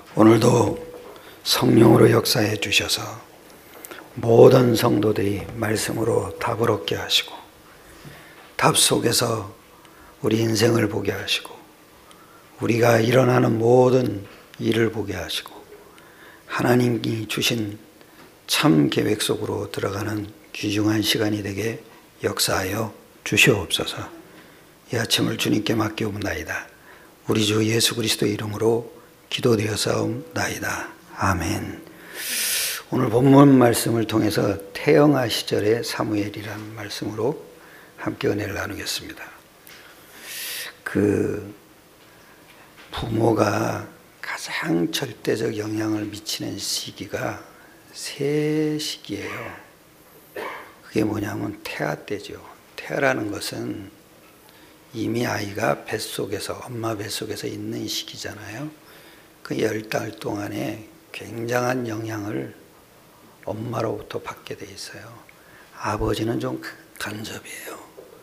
오늘도 성령으로 역사해 주셔서 모든 성도들이 말씀으로 답을 얻게 하시고 답 속에서 우리 인생을 보게 하시고 우리가 일어나는 모든 일을 보게 하시고 하나님이 주신 참 계획 속으로 들어가는 귀중한 시간이 되게 역사하여 주시옵소서. 이 아침을 주님께 맡기옵나이다. 우리 주 예수 그리스도의 이름으로 기도되었사옵나이다. 아멘. 오늘 본문 말씀을 통해서 태영아 시절의 사무엘이라는 말씀으로 함께 은혜를 나누겠습니다. 부모가 가장 절대적 영향을 미치는 시기가 세 시기예요. 그게 뭐냐면 태아 때죠. 태아라는 것은 이미 아이가 뱃속에서, 엄마 뱃속에서 있는 시기잖아요. 그 10달 동안에 굉장한 영향을 엄마로부터 받게 돼 있어요. 아버지는 좀 간접이에요.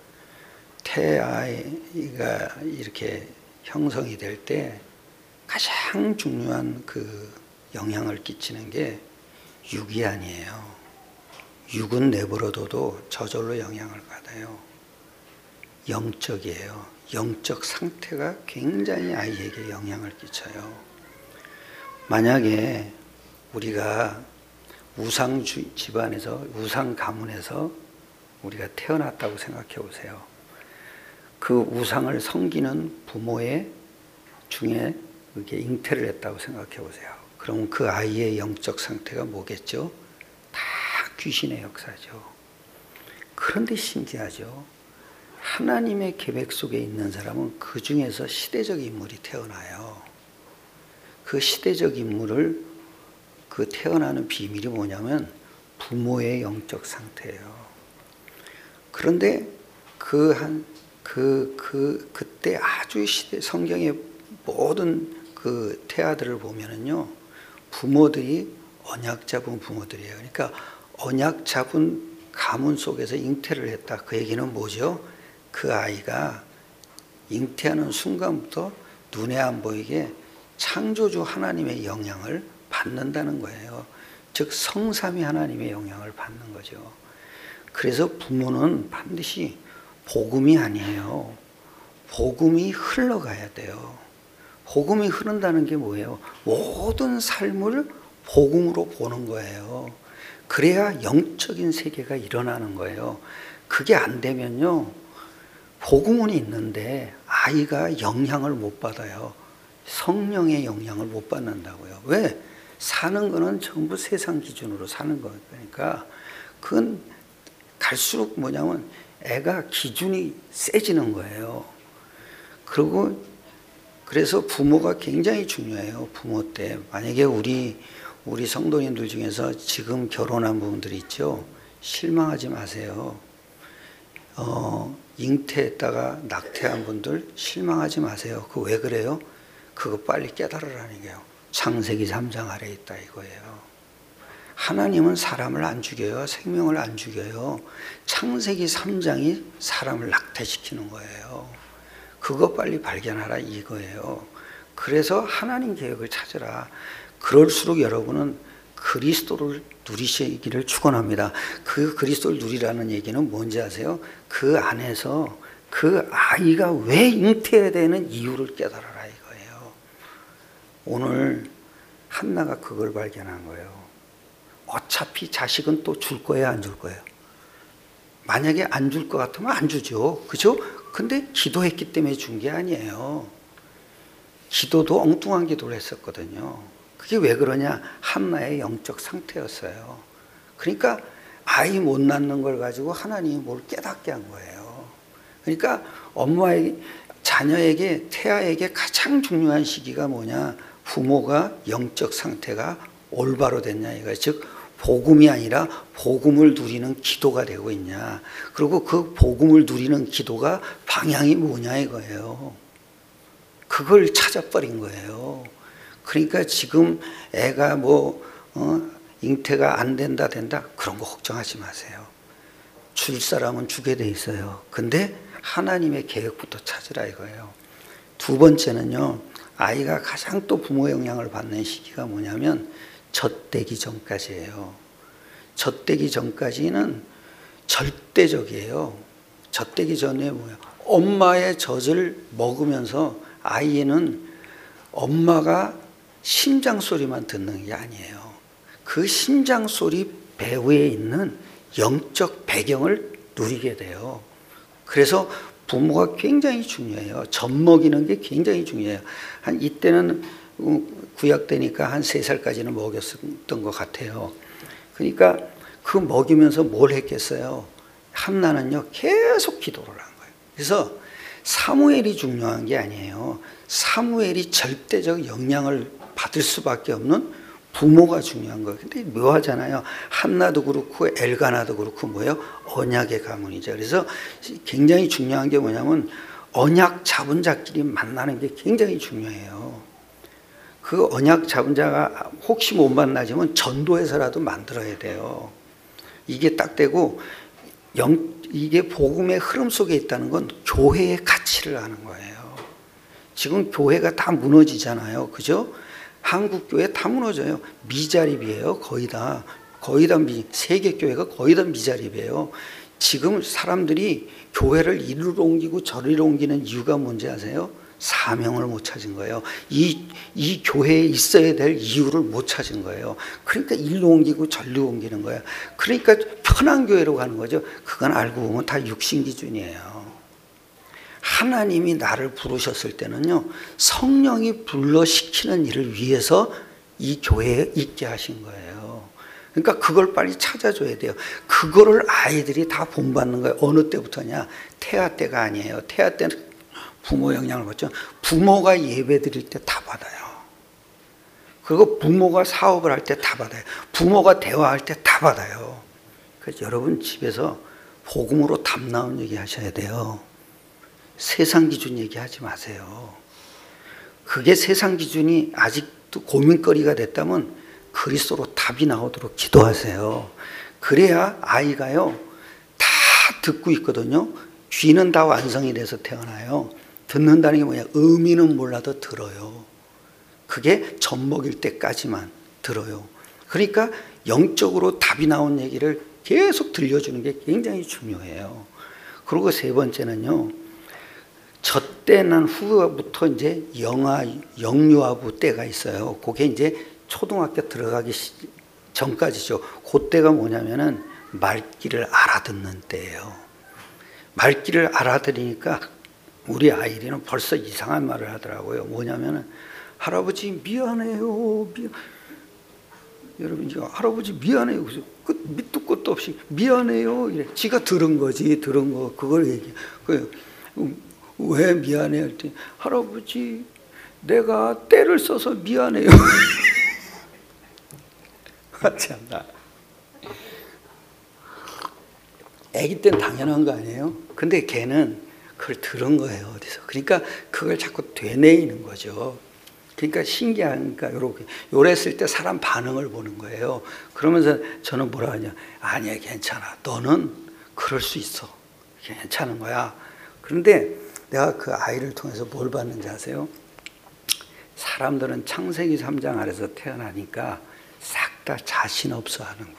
태아이가 이렇게 형성이 될 때 가장 중요한 영향을 끼치는 게 육이 아니에요. 육은 내버려둬도 저절로 영향을 받아요. 영적이에요. 영적 상태가 굉장히 아이에게 영향을 끼쳐요. 만약에 우리가 우상 집안에서, 우상 가문에서 우리가 태어났다고 생각해 보세요. 그 우상을 섬기는 부모의 중에 이렇게 잉태를 했다고 생각해 보세요. 그럼 그 아이의 영적 상태가 뭐겠죠? 다 귀신의 역사죠. 그런데 신기하죠. 하나님의 계획 속에 있는 사람은 그 중에서 시대적 인물이 태어나요. 그 시대적 인물을 태어나는 비밀이 뭐냐면 부모의 영적 상태예요. 그런데 그때 아주 성경의 모든 태아들을 보면은요, 부모들이 언약 잡은 부모들이에요. 그러니까 언약 잡은 가문 속에서 잉태를 했다. 그 얘기는 뭐죠? 그 아이가 잉태하는 순간부터 눈에 안 보이게 창조주 하나님의 영향을 받는다는 거예요. 즉 성삼위 하나님의 영향을 받는 거죠. 그래서 부모는 반드시 복음이 아니에요. 복음이 흘러가야 돼요. 복음이 흐른다는 게 뭐예요? 모든 삶을 복음으로 보는 거예요. 그래야 영적인 세계가 일어나는 거예요. 그게 안 되면요, 복음은 있는데 아이가 영향을 못 받아요. 성령의 영향을 못 받는다고요. 왜? 사는 거는 전부 세상 기준으로 사는 거니까 그건 갈수록 뭐냐면 애가 기준이 세지는 거예요. 그래서 부모가 굉장히 중요해요. 부모 때 만약에 우리 성도님들 중에서 지금 결혼한 분들이 있죠. 실망하지 마세요. 잉태했다가 낙태한 분들 실망하지 마세요. 그거 왜 그래요? 그거 빨리 깨달으라는 거예요. 창세기 3장 아래에 있다 이거예요. 하나님은 사람을 안 죽여요. 생명을 안 죽여요. 창세기 3장이 사람을 낙태시키는 거예요. 그거 빨리 발견하라 이거예요. 그래서 하나님 계획을 찾으라. 그럴수록 여러분은 그리스도를 누리시기를 축원합니다. 그 그리스도를 누리라는 얘기는 뭔지 아세요? 그 안에서 그 아이가 왜 잉태해야 되는 이유를 깨달아라 이거예요. 오늘 한나가 그걸 발견한 거예요. 어차피 자식은 또 줄 거예요, 안 줄 거예요? 만약에 안 줄 것 같으면 안 주죠. 그죠? 근데 기도했기 때문에 준 게 아니에요. 기도도 엉뚱한 기도를 했었거든요. 그게 왜 그러냐? 한나의 영적 상태였어요. 그러니까 아이 못 낳는 걸 가지고 하나님이 뭘 깨닫게 한 거예요. 그러니까 엄마의 자녀에게, 태아에게 가장 중요한 시기가 뭐냐? 부모가 영적 상태가 올바로 됐냐 이거예요. 즉 복음이 아니라 복음을 누리는 기도가 되고 있냐. 그리고 그 복음을 누리는 기도가 방향이 뭐냐 이거예요. 그걸 찾아버린 거예요. 그러니까 지금 애가 잉태가 안 된다 그런 거 걱정하지 마세요. 줄 사람은 주게 돼 있어요. 근데 하나님의 계획부터 찾으라 이거예요. 두 번째는요, 아이가 가장 또 부모 영향을 받는 시기가 뭐냐면 젖되기 전까지예요. 젖되기 전까지는 절대적이에요. 젖되기 전에 뭐야? 엄마의 젖을 먹으면서 아이는 엄마가 심장 소리만 듣는 게 아니에요. 그 심장 소리 배후에 있는 영적 배경을 누리게 돼요. 그래서 부모가 굉장히 중요해요. 젖 먹이는 게 굉장히 중요해요. 한 이때는 구약 때니까 한 3살까지는 먹였던 것 같아요. 그러니까 그 먹이면서 뭘 했겠어요? 한나는요 계속 기도를 한 거예요. 그래서 사무엘이 중요한 게 아니에요. 사무엘이 절대적 영향을 받을 수밖에 없는 부모가 중요한 거예요. 근데 묘하잖아요. 한나도 그렇고 엘가나도 그렇고 뭐예요? 언약의 가문이죠. 그래서 굉장히 중요한 게 뭐냐면 언약 잡은 자끼리 만나는 게 굉장히 중요해요. 그 언약 잡은 자가 혹시 못 만나지만 전도해서라도 만들어야 돼요. 이게 딱 되고 이게 복음의 흐름 속에 있다는 건 교회의 가치를 아는 거예요. 지금 교회가 다 무너지잖아요. 그죠? 한국 교회 다 무너져요. 미자립이에요. 거의 다 세계 교회가 거의 다 미자립이에요. 지금 사람들이 교회를 이리로 옮기고 저리로 옮기는 이유가 뭔지 아세요? 사명을 못 찾은 거예요. 이 교회에 있어야 될 이유를 못 찾은 거예요. 그러니까 일로 옮기고 절로 옮기는 거예요. 그러니까 편한 교회로 가는 거죠. 그건 알고 보면 다 육신 기준이에요. 하나님이 나를 부르셨을 때는요, 성령이 불러시키는 일을 위해서 이 교회에 있게 하신 거예요. 그러니까 그걸 빨리 찾아줘야 돼요. 그거를 아이들이 다 본받는 거예요. 어느 때부터냐? 태아 때가 아니에요. 태아 때는 부모 영향을 받죠. 부모가 예배 드릴 때 다 받아요. 그리고 부모가 사업을 할 때 다 받아요. 부모가 대화할 때 다 받아요. 그래서 여러분 집에서 복음으로 답 나온 얘기 하셔야 돼요. 세상 기준 얘기하지 마세요. 그게 세상 기준이 아직도 고민거리가 됐다면 그리스도로 답이 나오도록 기도하세요. 그래야 아이가요 다 듣고 있거든요. 귀는 다 완성이 돼서 태어나요. 듣는다는 게 뭐냐? 의미는 몰라도 들어요. 그게 젖 먹일 때까지만 들어요. 그러니까 영적으로 답이 나온 얘기를 계속 들려주는 게 굉장히 중요해요. 그리고 세 번째는요, 젖때 난 후부터 이제 영유아부 때가 있어요. 그게 이제 초등학교 들어가기 전까지죠. 그때가 뭐냐면은 말귀를 알아듣는 때예요. 말귀를 알아들으니까 우리 아이들은 벌써 이상한 말을 하더라고요. 뭐냐면은 할아버지 미안해요. 여러분 이거 할아버지 미안해요. 그래서 밑도 끝도 없이 미안해요. 이래. 지가 들은 거지. 들은 거 그걸 얘기해. 왜 미안해 할 때 할아버지 내가 때를 써서 미안해요. 참나. 아기 때는 당연한 거 아니에요? 근데 걔는 그걸 들은 거예요. 어디서. 그러니까 그걸 자꾸 되뇌이는 거죠. 그러니까 신기하니까 요랬을 때 사람 반응을 보는 거예요. 그러면서 저는 뭐라 하냐? 아니야 괜찮아. 너는 그럴 수 있어. 괜찮은 거야. 그런데 내가 그 아이를 통해서 뭘 봤는지 아세요? 사람들은 창세기 3장 아래서 태어나니까 싹 다 자신 없어 하는구나.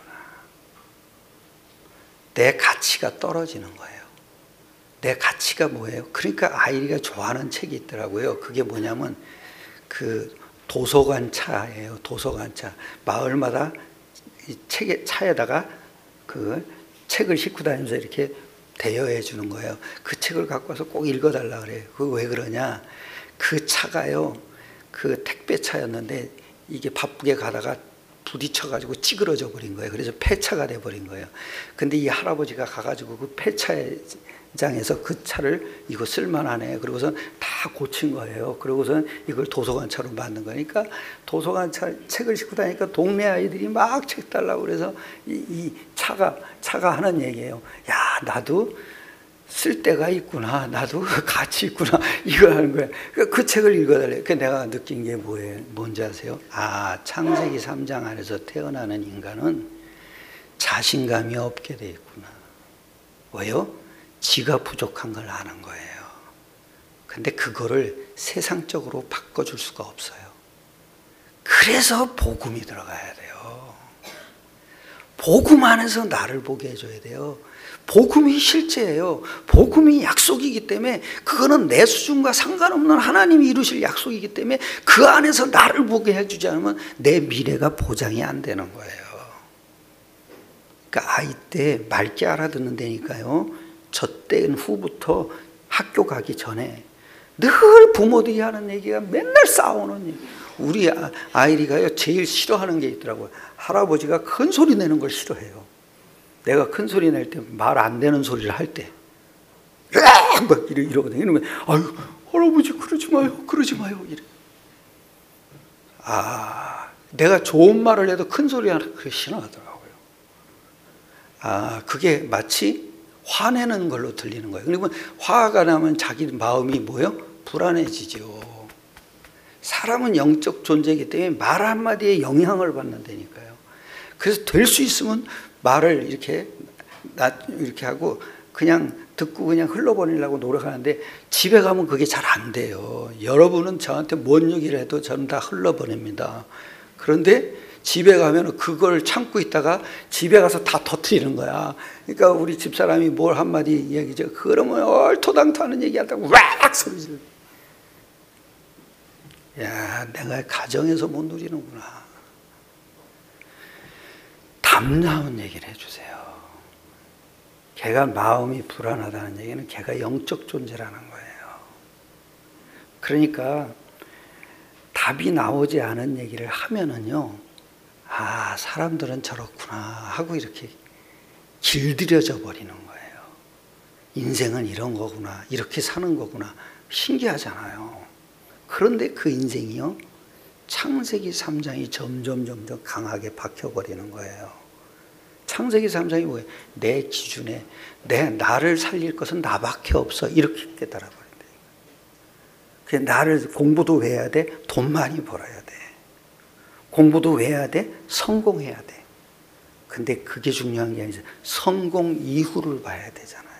내 가치가 떨어지는 거예요. 내 가치가 뭐예요? 그러니까 아이가 좋아하는 책이 있더라고요. 그게 뭐냐면 그 도서관 차예요. 도서관 차. 마을마다 이 차에다가 그 책을 싣고 다니면서 이렇게 대여해 주는 거예요. 그 책을 갖고 와서 꼭 읽어달라 그래요. 그거 왜 그러냐? 그 차가요, 그 택배차였는데 이게 바쁘게 가다가 부딪혀가지고 찌그러져 버린 거예요. 그래서 폐차가 돼 버린 거예요. 근데 이 할아버지가 가가지고 그 폐차장에서 그 차를 이거 쓸만하네. 그러고선 다 고친 거예요. 그러고선 이걸 도서관차로 만든 거니까 도서관차 책을 싣고 다니니까 동네 아이들이 막 책 달라고 그래서 이 차가 하는 얘기예요. 야, 나도 쓸 데가 있구나. 나도 가치 있구나. 이걸 하는 거예요. 그 책을 읽어달래요. 내가 느낀 게 뭔지 아세요? 아, 창세기 3장 안에서 태어나는 인간은 자신감이 없게 돼 있구나. 왜요? 지가 부족한 걸 아는 거예요. 근데 그거를 세상적으로 바꿔줄 수가 없어요. 그래서 복음이 들어가야 돼요. 복음 안에서 나를 보게 해줘야 돼요. 복음이 실제예요. 복음이 약속이기 때문에 그거는 내 수준과 상관없는 하나님이 이루실 약속이기 때문에 그 안에서 나를 보게 해주지 않으면 내 미래가 보장이 안 되는 거예요. 그러니까 아이 때 맑게 알아듣는다니까요. 저 때 후부터 학교 가기 전에 늘 부모들이 하는 얘기가 맨날 싸우는 얘기. 우리 아이리가요 제일 싫어하는 게 있더라고요. 할아버지가 큰 소리 내는 걸 싫어해요. 내가 큰 소리 낼 때 말 안 되는 소리를 할 때 막 이러거든요. 이러면 아유 할아버지 그러지 마요 이래. 내가 좋은 말을 해도 큰 소리 하나 그게 싫어하더라고요. 그게 마치 화내는 걸로 들리는 거예요. 그러면 화가 나면 자기 마음이 뭐예요? 불안해지죠. 사람은 영적 존재이기 때문에 말 한마디에 영향을 받는다니까요. 그래서 될 수 있으면 말을 이렇게 하고 그냥 듣고 그냥 흘러버리려고 노력하는데 집에 가면 그게 잘 안 돼요. 여러분은 저한테 뭔 얘기를 해도 저는 다 흘러버립니다. 그런데 집에 가면 그걸 참고 있다가 집에 가서 다 터뜨리는 거야. 그러니까 우리 집사람이 뭘 한마디 얘기죠. 그러면 얼토당토하는 얘기한다고 왁 소리 지르고. 야, 내가 가정에서 못 누리는구나. 담대한 얘기를 해주세요. 걔가 마음이 불안하다는 얘기는 걔가 영적 존재라는 거예요. 그러니까 답이 나오지 않은 얘기를 하면은요, 사람들은 저렇구나 하고 이렇게 길들여져 버리는 거예요. 인생은 이런 거구나, 이렇게 사는 거구나. 신기하잖아요. 그런데 그 인생이요, 창세기 3장이 점점 강하게 박혀버리는 거예요. 창세기 3장이 뭐예요? 내 기준에 나를 살릴 것은 나밖에 없어. 이렇게 깨달아 버린다. 그래, 나를 공부도 왜 해야 돼? 돈 많이 벌어야 돼. 공부도 왜 해야 돼? 성공해야 돼. 근데 그게 중요한 게 아니죠. 성공 이후를 봐야 되잖아요.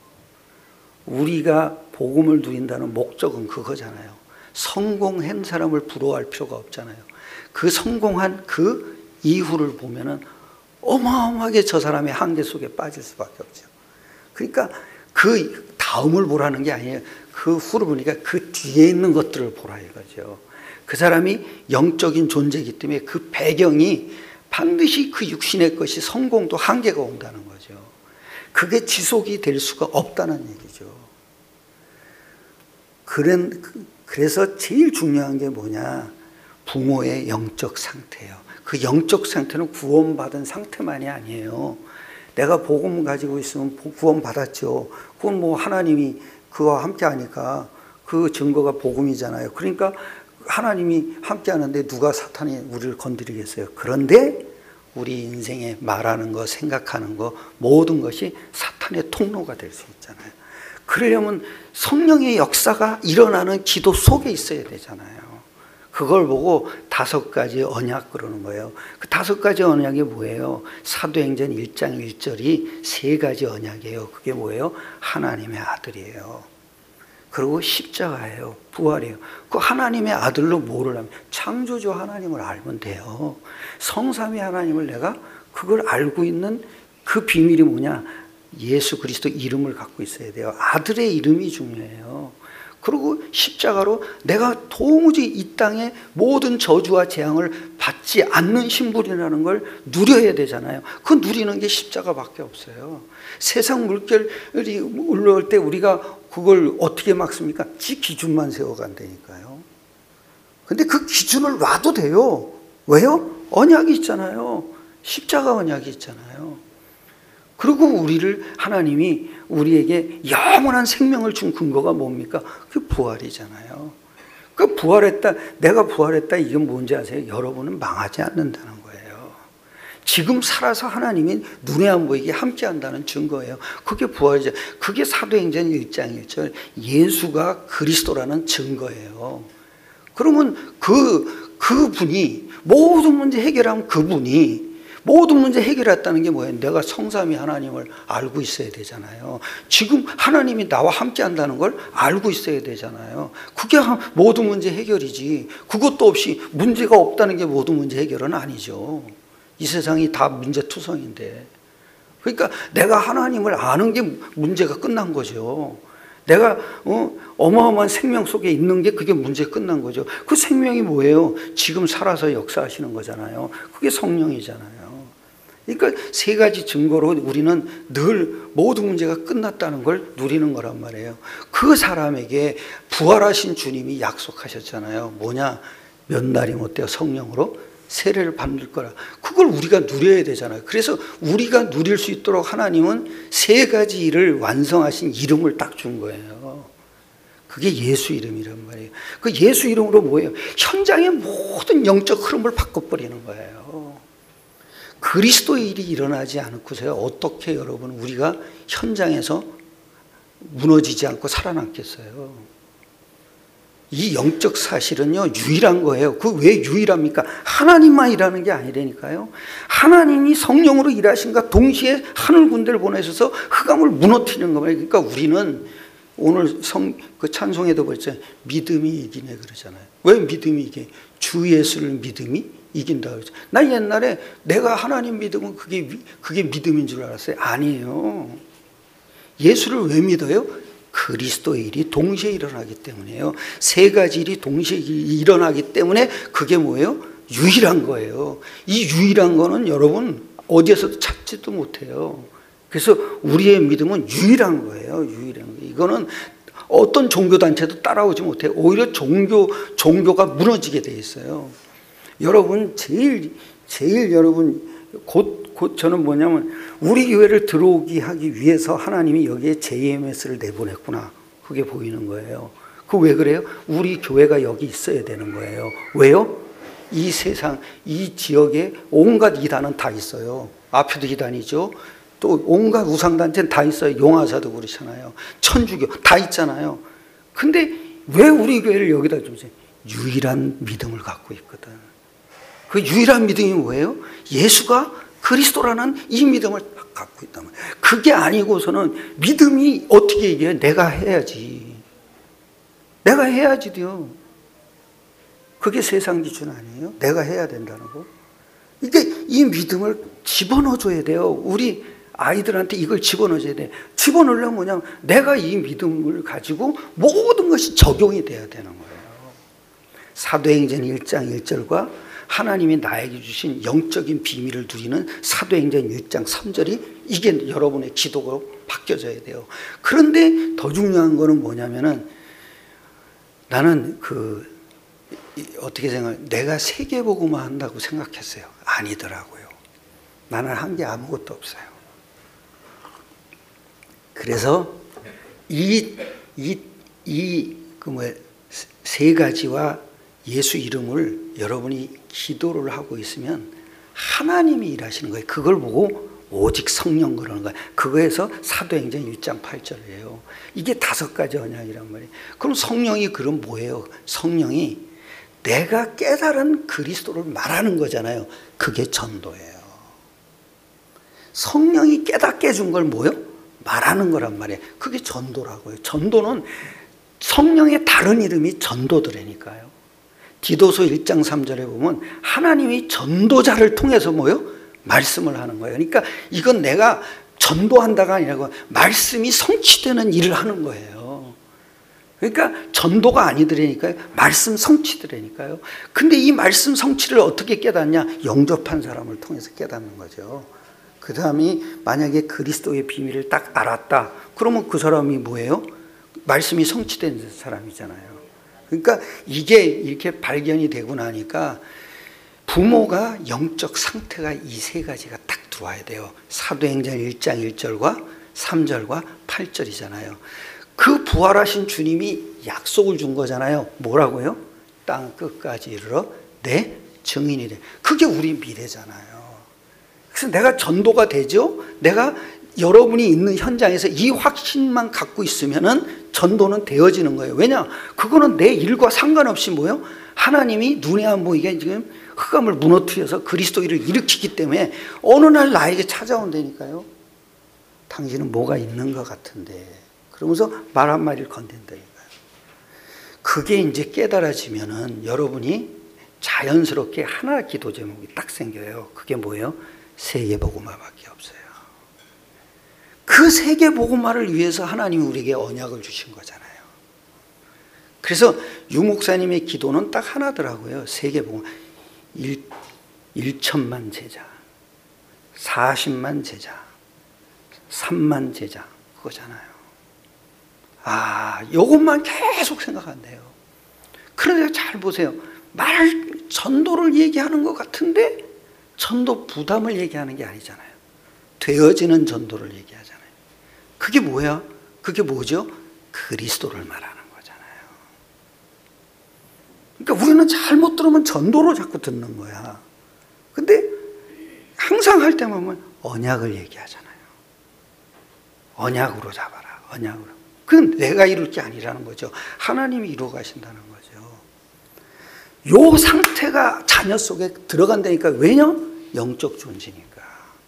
우리가 복음을 누린다는 목적은 그거잖아요. 성공한 사람을 부러워할 필요가 없잖아요. 그 성공한 그 이후를 보면은 어마어마하게 저 사람의 한계 속에 빠질 수밖에 없죠. 그러니까 그 다음을 보라는 게 아니에요. 그 후를 보니까 그 뒤에 있는 것들을 보라 이거죠. 그 사람이 영적인 존재이기 때문에 그 배경이 반드시 그 육신의 것이 성공도 한계가 온다는 거죠. 그게 지속이 될 수가 없다는 얘기죠. 그래서 제일 중요한 게 뭐냐? 부모의 영적 상태예요. 그 영적 상태는 구원받은 상태만이 아니에요. 내가 복음 가지고 있으면 구원받았죠. 그건 뭐 하나님이 그와 함께 하니까 그 증거가 복음이잖아요. 그러니까 하나님이 함께 하는데 누가 사탄이 우리를 건드리겠어요. 그런데 우리 인생에 말하는 거, 생각하는 거 모든 것이 사탄의 통로가 될 수 있잖아요. 그러려면 성령의 역사가 일어나는 기도 속에 있어야 되잖아요. 그걸 보고 5가지 언약 그러는 거예요. 그 5가지 언약이 뭐예요? 사도행전 1장 1절이 3가지 언약이에요. 그게 뭐예요? 하나님의 아들이에요. 그리고 십자가예요. 부활이에요. 그 하나님의 아들로 뭐를 하면 창조주 하나님을 알면 돼요. 성삼위 하나님을 내가 그걸 알고 있는 그 비밀이 뭐냐? 예수 그리스도 이름을 갖고 있어야 돼요. 아들의 이름이 중요해요. 그리고 십자가로 내가 도무지 이 땅에 모든 저주와 재앙을 받지 않는 신분이라는 걸 누려야 되잖아요. 그 누리는 게 십자가밖에 없어요. 세상 물결이 올라올 때 우리가 그걸 어떻게 막습니까? 지 기준만 세워간다니까요. 근데 그 기준을 놔도 돼요. 왜요? 언약이 있잖아요. 십자가 언약이 있잖아요. 그리고 우리를 하나님이 우리에게 영원한 생명을 준 근거가 뭡니까? 그 부활이잖아요. 그 부활했다, 내가 부활했다, 이게 뭔지 아세요? 여러분은 망하지 않는다는 거예요. 지금 살아서 하나님이 눈에 안 보이게 함께 한다는 증거예요. 그게 부활이죠. 그게 사도행전 1장 1절 예수가 그리스도라는 증거예요. 그러면 그분이 모든 문제 해결하면 그분이 모든 문제 해결했다는 게 뭐예요? 내가 성삼위 하나님을 알고 있어야 되잖아요. 지금 하나님이 나와 함께 한다는 걸 알고 있어야 되잖아요. 그게 모든 문제 해결이지. 그것도 없이 문제가 없다는 게 모든 문제 해결은 아니죠. 이 세상이 다 문제투성인데. 그러니까 내가 하나님을 아는 게 문제가 끝난 거죠. 내가 어마어마한 생명 속에 있는 게 그게 문제 끝난 거죠. 그 생명이 뭐예요? 지금 살아서 역사하시는 거잖아요. 그게 성령이잖아요. 그러니까 세 가지 증거로 우리는 늘 모든 문제가 끝났다는 걸 누리는 거란 말이에요. 그 사람에게 부활하신 주님이 약속하셨잖아요. 뭐냐? 몇 날이 못 되어 성령으로 세례를 받을 거라. 그걸 우리가 누려야 되잖아요. 그래서 우리가 누릴 수 있도록 하나님은 세 가지 일을 완성하신 이름을 딱 준 거예요. 그게 예수 이름이란 말이에요. 그 예수 이름으로 뭐예요? 현장의 모든 영적 흐름을 바꿔버리는 거예요. 그리스도의 일이 일어나지 않고서야 어떻게 여러분 우리가 현장에서 무너지지 않고 살아남겠어요? 이 영적 사실은요 유일한 거예요. 그 왜 유일합니까? 하나님만 일하는 게 아니라니까요. 하나님이 성령으로 일하신과 동시에 하늘 군대를 보내셔서 흑암을 무너뜨리는 거예요. 그러니까 우리는 오늘 그 찬송에도 보죠. 믿음이 이기네 그러잖아요. 왜 믿음이 이게? 주 예수를 믿음이 이긴다 그러죠. 나 옛날에 내가 하나님 믿으면 그게 믿음인 줄 알았어요. 아니에요. 예수를 왜 믿어요? 그리스도의 일이 동시에 일어나기 때문이에요. 세 가지 일이 동시에 일어나기 때문에 그게 뭐예요? 유일한 거예요. 이 유일한 거는 여러분 어디에서도 찾지도 못해요. 그래서 우리의 믿음은 유일한 거예요. 유일한 거. 이거는 어떤 종교단체도 따라오지 못해요. 오히려 종교가 무너지게 돼 있어요. 여러분 제일 여러분 곧 저는 뭐냐면 우리 교회를 들어오게 하기 위해서 하나님이 여기에 JMS를 내보냈구나. 그게 보이는 거예요. 그 왜 그래요? 우리 교회가 여기 있어야 되는 거예요. 왜요? 이 세상, 이 지역에 온갖 이단은 다 있어요. 앞에도 이단이죠. 또 온갖 우상단체는 다 있어요. 용화사도 그렇잖아요. 천주교 다 있잖아요. 근데 왜 우리 교회를 여기다 주지? 유일한 믿음을 갖고 있거든. 그 유일한 믿음이 뭐예요? 예수가 그리스도라는 이 믿음을 갖고 있단 말이에요. 그게 아니고서는 믿음이 어떻게 이겨요? 내가 해야지. 내가 해야지 돼요. 그게 세상 기준 아니에요? 내가 해야 된다는 거. 이게 이 믿음을 집어넣어줘야 돼요. 우리 아이들한테 이걸 집어넣어줘야 돼. 집어넣으려면 뭐냐면 내가 이 믿음을 가지고 모든 것이 적용이 돼야 되는 거예요. 사도행전 1장 1절과 하나님이 나에게 주신 영적인 비밀을 누리는 사도행전 1장 3절이 이게 여러분의 기도로 바뀌어져야 돼요. 그런데 더 중요한 거는 뭐냐면은 나는 어떻게 생각해? 내가 세계복음화 한다고 생각했어요. 아니더라고요. 나는 한 게 아무것도 없어요. 그래서 세 가지와 예수 이름을 여러분이 기도를 하고 있으면 하나님이 일하시는 거예요. 그걸 보고 오직 성령 그러는 거예요. 그거에서 사도행전 1장 8절이에요. 이게 5가지 언약이란 말이에요. 그럼 성령이 그럼 뭐예요? 성령이 내가 깨달은 그리스도를 말하는 거잖아요. 그게 전도예요. 성령이 깨닫게 해준 걸 뭐예요? 말하는 거란 말이에요. 그게 전도라고요. 전도는 성령의 다른 이름이 전도더라니까요. 디도서 1장 3절에 보면 하나님이 전도자를 통해서 뭐요? 말씀을 하는 거예요. 그러니까 이건 내가 전도한다가 아니라 말씀이 성취되는 일을 하는 거예요. 그러니까 전도가 아니더라니까요. 말씀 성취더라니까요. 근데 이 말씀 성취를 어떻게 깨닫냐? 영접한 사람을 통해서 깨닫는 거죠. 그 다음에 만약에 그리스도의 비밀을 딱 알았다. 그러면 그 사람이 뭐예요? 말씀이 성취된 사람이잖아요. 그러니까 이게 이렇게 발견이 되고 나니까 부모가 영적 상태가 이 세 가지가 딱 들어와야 돼요. 사도행전 1장 1절과 3절과 8절이잖아요. 그 부활하신 주님이 약속을 준 거잖아요. 뭐라고요? 땅 끝까지 이르러 내 증인이 돼. 그게 우리 미래잖아요. 그래서 내가 전도가 되죠. 내가 여러분이 있는 현장에서 이 확신만 갖고 있으면은 전도는 되어지는 거예요. 왜냐? 그거는 내 일과 상관없이 뭐예요? 하나님이 눈에 안 보이게 지금 흑암을 무너뜨려서 그리스도인을 일으키기 때문에 어느 날 나에게 찾아온다니까요. 당신은 뭐가 있는 것 같은데. 그러면서 말 한마디를 건넨다니까요. 그게 이제 깨달아지면은 여러분이 자연스럽게 하나 기도 제목이 딱 생겨요. 그게 뭐예요? 세계복음화밖에 없어요. 그 세계복음화를 위해서 하나님이 우리에게 언약을 주신 거잖아요. 그래서 유 목사님의 기도는 딱 하나더라고요. 세계복음 1천만 제자, 40만 제자, 3만 제자, 그거잖아요. 요것만 계속 생각한대요. 그런데 잘 보세요. 전도를 얘기하는 것 같은데 전도 부담을 얘기하는 게 아니잖아요. 되어지는 전도를 얘기하잖아요. 그게 뭐야? 그게 뭐죠? 그리스도를 말하는 거잖아요. 그러니까 우리는 잘못 들으면 전도로 자꾸 듣는 거야. 근데 항상 할 때만 보면 언약을 얘기하잖아요. 언약으로 잡아라. 언약으로. 그건 내가 이룰 게 아니라는 거죠. 하나님이 이루어 가신다는 거죠. 요 상태가 자녀 속에 들어간다니까. 왜냐? 영적 존재니까.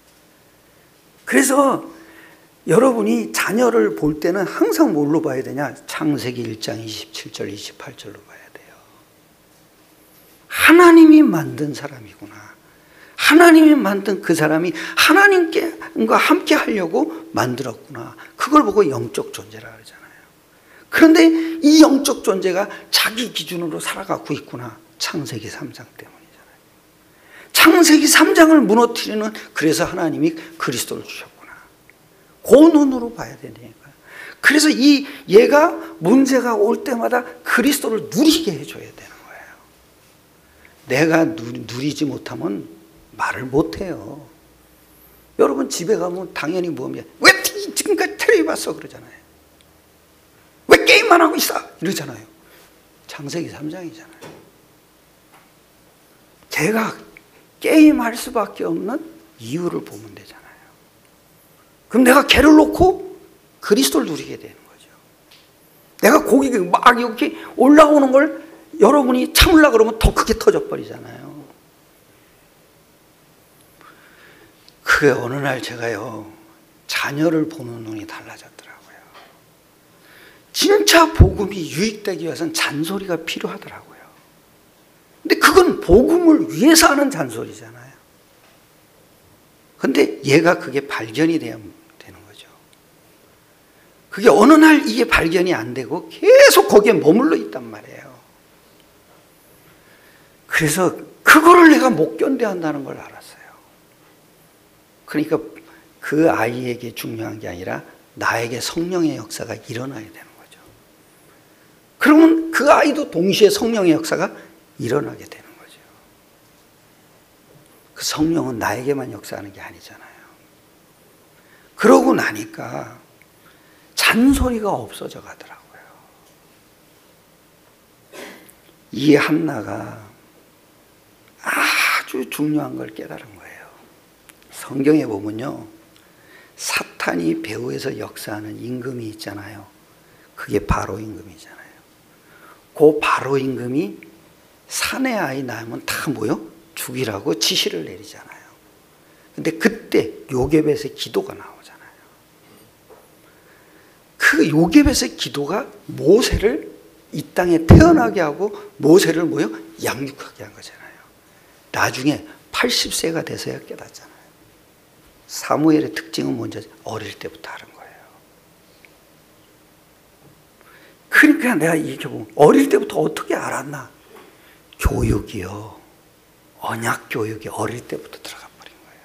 그래서 여러분이 자녀를 볼 때는 항상 뭘로 봐야 되냐? 창세기 1장 27절 28절로 봐야 돼요. 하나님이 만든 사람이구나. 하나님이 만든 그 사람이 하나님과 함께 하려고 만들었구나. 그걸 보고 영적 존재라 그러잖아요. 그런데 이 영적 존재가 자기 기준으로 살아가고 있구나. 창세기 3장 때문이잖아요. 창세기 3장을 무너뜨리는, 그래서 하나님이 그리스도를 주셨구나. 그 눈으로 봐야 되니까. 그래서 얘가 문제가 올 때마다 그리스도를 누리게 해줘야 되는 거예요. 내가 누리지 못하면 말을 못해요. 여러분 집에 가면 당연히 뭐냐? 왜 지금까지 텔레비 봤어? 그러잖아요. 왜 게임만 하고 있어? 이러잖아요. 창세기 3장이잖아요. 걔가 게임할 수밖에 없는 이유를 보면 되잖아요. 그럼 내가 걔를 놓고 그리스도를 누리게 되는 거죠. 내가 고기가 막 이렇게 올라오는 걸 여러분이 참으려고 그러면 더 크게 터져버리잖아요. 그게 어느 날 제가요, 자녀를 보는 눈이 달라졌더라고요. 진짜 복음이 유익되기 위해서는 잔소리가 필요하더라고요. 근데 그건 복음을 위해서 하는 잔소리잖아요. 근데 얘가 그게 발견이 되는 거죠. 그게 어느 날 이게 발견이 안 되고 계속 거기에 머물러 있단 말이에요. 그래서 그거를 내가 못 견뎌한다는 걸 알았어요. 그러니까 그 아이에게 중요한 게 아니라 나에게 성령의 역사가 일어나야 되는 거죠. 그러면 그 아이도 동시에 성령의 역사가 일어나게 되는 거죠. 그 성령은 나에게만 역사하는 게 아니잖아요. 그러고 나니까 잔소리가 없어져 가더라고요. 이 한나가 아주 중요한 걸 깨달은 거예요. 성경에 보면요, 사탄이 배후에서 역사하는 임금이 있잖아요. 그게 바로 임금이잖아요. 그 바로 임금이 사내 아이 낳으면 다 뭐요? 죽이라고 지시를 내리잖아요. 근데 그때 요게벳의 기도가 나오잖아요. 그 요게벳의 기도가 모세를 이 땅에 태어나게 하고 모세를 뭐요? 양육하게 한 거잖아요. 나중에 80세가 돼서야 깨닫잖아요. 사무엘의 특징은 먼저 어릴 때부터 하는 거예요. 그러니까 내가 이렇게 보면 어릴 때부터 어떻게 알았나? 교육이요. 언약 교육이 어릴 때부터 들어가 버린 거예요.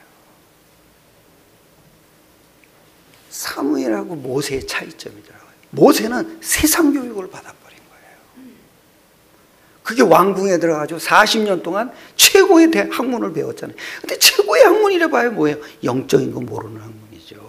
사무엘하고 모세의 차이점이더라고요. 모세는 세상 교육을 받아버린 거예요. 그게 왕궁에 들어가지고 40년 동안 최고의 학문을 배웠잖아요. 근데 최고의 학문이라 봐야 뭐예요? 영적인 거 모르는 학문이죠.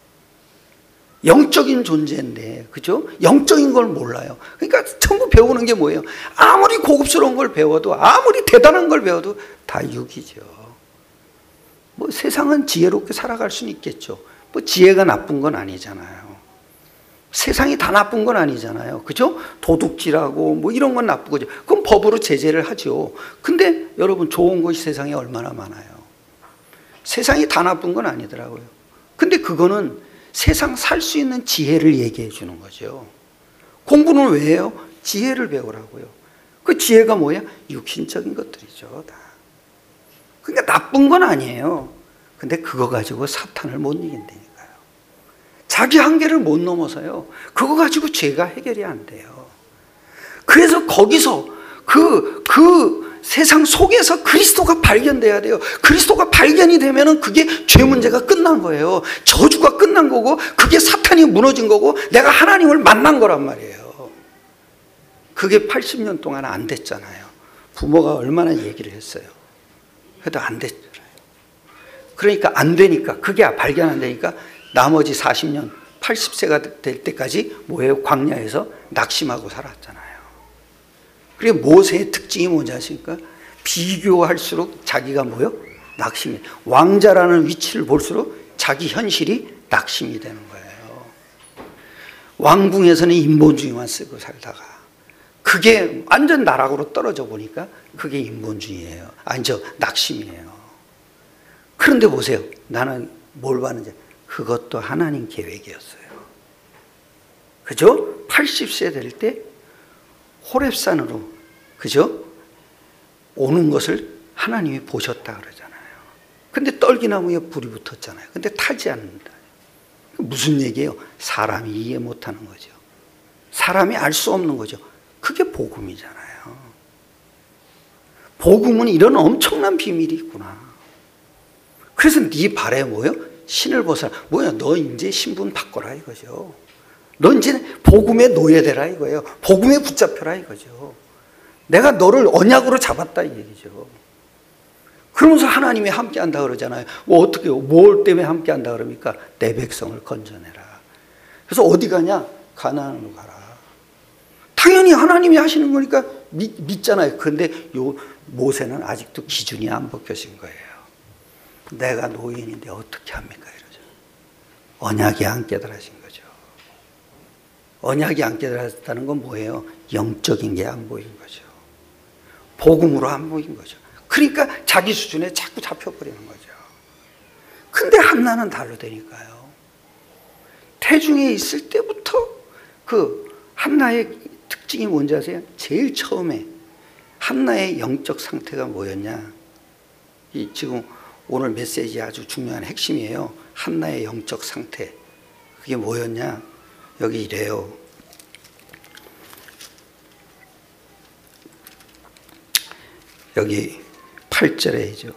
영적인 존재인데, 그죠? 영적인 걸 몰라요. 그러니까 전부 배우는 게 뭐예요? 아무리 고급스러운 걸 배워도, 아무리 대단한 걸 배워도 다 육이죠. 뭐 세상은 지혜롭게 살아갈 수는 있겠죠. 뭐 지혜가 나쁜 건 아니잖아요. 세상이 다 나쁜 건 아니잖아요. 그죠? 도둑질하고 뭐 이런 건 나쁜 거죠. 그럼 법으로 제재를 하죠. 근데 여러분 좋은 것이 세상에 얼마나 많아요. 세상이 다 나쁜 건 아니더라고요. 근데 그거는 세상 살 수 있는 지혜를 얘기해 주는 거죠. 공부는 왜 해요? 지혜를 배우라고요. 그 지혜가 뭐야? 육신적인 것들이죠. 다. 그러니까 나쁜 건 아니에요. 근데 그거 가지고 사탄을 못 이긴다니까요. 자기 한계를 못 넘어서요. 그거 가지고 죄가 해결이 안 돼요. 그래서 거기서 그 세상 속에서 그리스도가 발견돼야 돼요. 그리스도가 발견이 되면은 그게 죄 문제가 끝난 거예요. 저주가 끝난 거고, 그게 사탄이 무너진 거고, 내가 하나님을 만난 거란 말이에요. 그게 80년 동안 안 됐잖아요. 부모가 얼마나 얘기를 했어요. 그래도 안 됐잖아요. 그러니까 안 되니까, 그게 발견 안 되니까 나머지 40년, 80세가 될 때까지 뭐예요? 광야에서 낙심하고 살았잖아요. 그리고 모세의 특징이 뭔지 아십니까? 비교할수록 자기가 뭐요? 낙심이. 왕자라는 위치를 볼수록 자기 현실이 낙심이 되는 거예요. 왕궁에서는 인본주의만 쓰고 살다가 그게 완전 나락으로 떨어져 보니까 그게 인본주의예요. 아니 낙심이에요. 그런데 보세요. 나는 뭘 봤는지 그것도 하나님 계획이었어요. 그죠? 80세 될 때 호렙산으로, 그죠? 오는 것을 하나님이 보셨다 그러잖아요. 근데 떨기나무에 불이 붙었잖아요. 근데 타지 않는다. 무슨 얘기예요? 사람이 이해 못하는 거죠. 사람이 알 수 없는 거죠. 그게 복음이잖아요. 복음은 이런 엄청난 비밀이 있구나. 그래서 네 발에 뭐요? 신을 벗어라. 뭐야? 너 이제 신분 바꿔라 이거죠. 너 이제 복음의 노예되라 이거예요. 복음에 붙잡혀라 이거죠. 내가 너를 언약으로 잡았다 이 얘기죠. 그러면서 하나님이 함께 한다 그러잖아요. 뭐 어떻게, 뭘 때문에 함께 한다 그럽니까? 내 백성을 건져내라. 그래서 어디 가냐? 가나안으로 가라. 당연히 하나님이 하시는 거니까 믿잖아요. 그런데 요 모세는 아직도 기준이 안 벗겨진 거예요. 내가 노인인데 어떻게 합니까? 이러죠. 언약이 안 깨달아진 거죠. 언약이 안 깨달았다는 건 뭐예요? 영적인 게 안 보인 거죠. 복음으로 안 보인 거죠. 그러니까 자기 수준에 자꾸 잡혀버리는 거죠. 근데 한나는 다르다니까요. 태중에 있을 때부터 그 한나의 특징이 뭔지 아세요? 제일 처음에 한나의 영적 상태가 뭐였냐? 이 지금 오늘 메시지 아주 중요한 핵심이에요. 한나의 영적 상태. 그게 뭐였냐? 여기 이래요. 여기 8절에죠.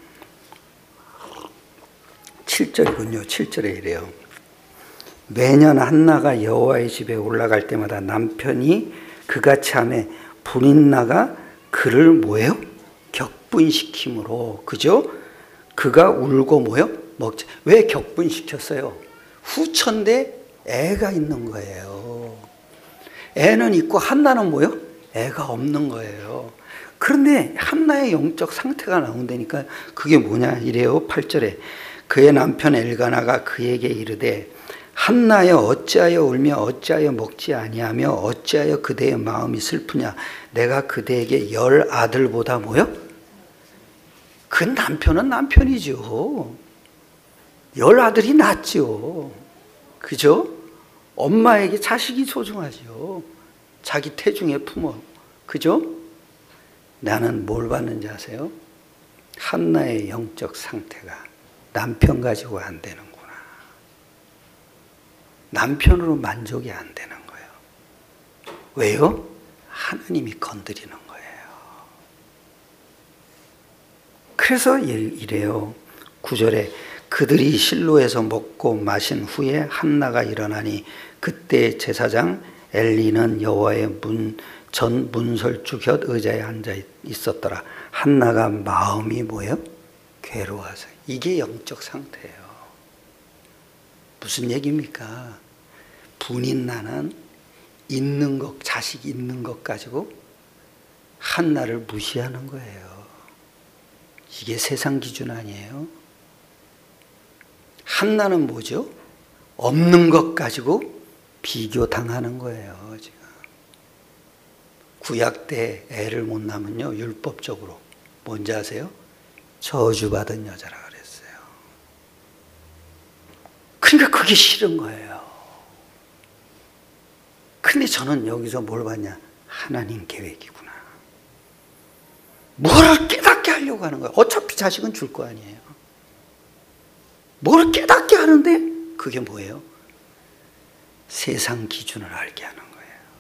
7절이군요. 7절에 이래요. 매년 한나가 여호와의 집에 올라갈 때마다 남편이 그같이 하매 분인나가 그를 뭐예요? 격분시킴으로. 그죠? 그가 울고 뭐요? 먹지. 왜 격분시켰어요? 후천대 애가 있는 거예요. 애는 있고 한나는 뭐요? 애가 없는 거예요. 그런데 한나의 영적 상태가 나온다니까 그게 뭐냐 이래요. 8절에 그의 남편 엘가나가 그에게 이르되 한나여 어찌하여 울며 어찌하여 먹지 아니하며 어찌하여 그대의 마음이 슬프냐. 내가 그대에게 10 아들보다 뭐요? 그 남편은 남편이죠. 10 아들이 낫죠. 그죠? 엄마에게 자식이 소중하죠. 자기 태중의 부모. 그죠? 나는 뭘 봤는지 아세요? 한나의 영적 상태가 남편 가지고 안 되는구나. 남편으로 만족이 안 되는 거예요. 왜요? 하나님이 건드리는 거예요. 그래서 이래요. 9절에 그들이 실로에서 먹고 마신 후에 한나가 일어나니 그때 제사장 엘리는 여호와의 전 문설주 곁 의자에 앉아 있었더라. 한나가 마음이 뭐예요? 괴로워서. 이게 영적 상태예요. 무슨 얘기입니까? 분인나는 있는 것, 자식 있는 것 가지고 한나를 무시하는 거예요. 이게 세상 기준 아니에요? 한나는 뭐죠? 없는 것 가지고 비교당하는 거예요. 지금 구약 때 애를 못 낳으면요, 율법적으로 뭔지 아세요? 저주받은 여자라 그랬어요. 그러니까 그게 싫은 거예요. 근데 저는 여기서 뭘 봤냐? 하나님 계획이구나. 뭐를 깨닫게 하려고 하는 거예요. 어차피 자식은 줄 거 아니에요. 뭘 깨닫게 하는데 그게 뭐예요? 세상 기준을 알게 하는 거예요.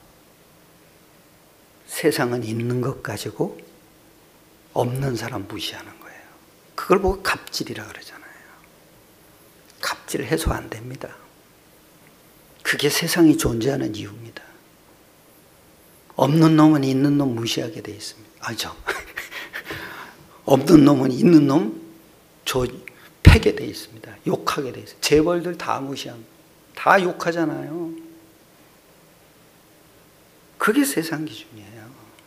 세상은 있는 것 가지고 없는 사람 무시하는 거예요. 그걸 보고 갑질이라 그러잖아요. 갑질 해소 안 됩니다. 그게 세상이 존재하는 이유입니다. 없는 놈은 있는 놈 무시하게 돼 있습니다. 아니죠. 없는 놈은 있는 놈 패게 돼 있습니다. 욕하게 돼 있어요. 재벌들 다 무시합니다. 다 욕하잖아요. 그게 세상 기준이에요.